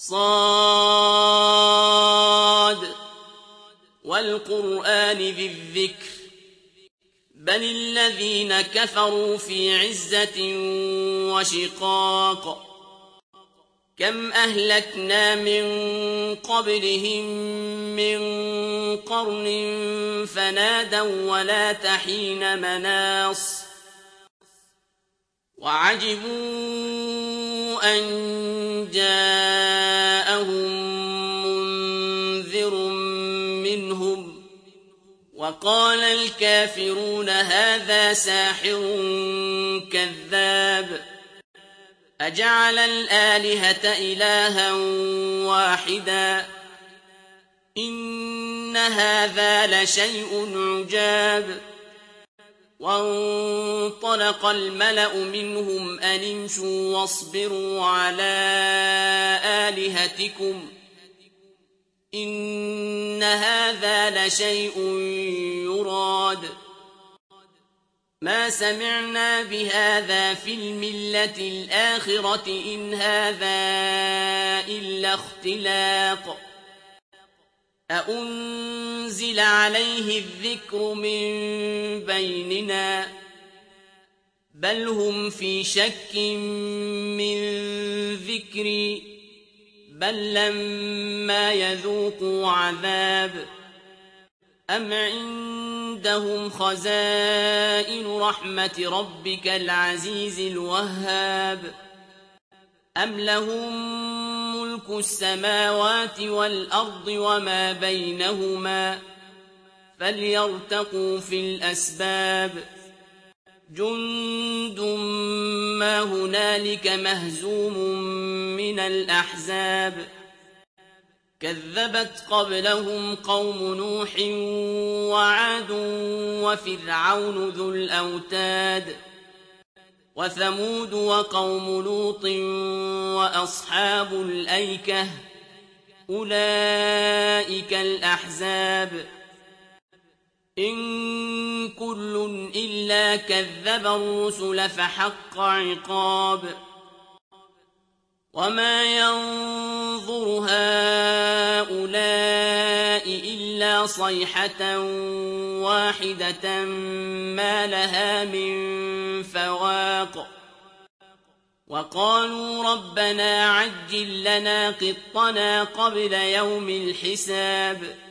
صاد والقرآن ذي الذكر بل الذين كفروا في عزة وشقاق كم أهلكنا من قبلهم من قرن فنادوا ولا تحين مناص وعجبوا أن جاءهم منذر منهم وقال الكافرون هذا ساحر كذاب أجعل الآلهة إلها واحدا إن هذا لشيء عجاب وانطلق الملأ منهم أن امشوا واصبروا على آلهتكم إن هذا لشيء يراد ما سمعنا بهذا في الملة الآخرة إن هذا إلا اختلاق أأنزل عليه الذكر من بيننا بل هم في شك من ذكري بل لما يذوقوا عذاب أم عندهم خزائن رحمة ربك العزيز الوهاب أم لهم ملك السماوات والأرض وما بينهما فليرتقوا في الأسباب جند ما هنالك مهزوم من الأحزاب كذبت قبلهم قوم نوح وعاد وفرعون ذو الأوتاد وثمود وقوم لوط وأصحاب الأيكة أولئك الأحزاب إن كل إلا كذب الرسل فحق عقاب وما ينظر هؤلاء إلا صيحة واحدة ما لها من فواق وقالوا ربنا عجل لنا قطنا قبل يوم الحساب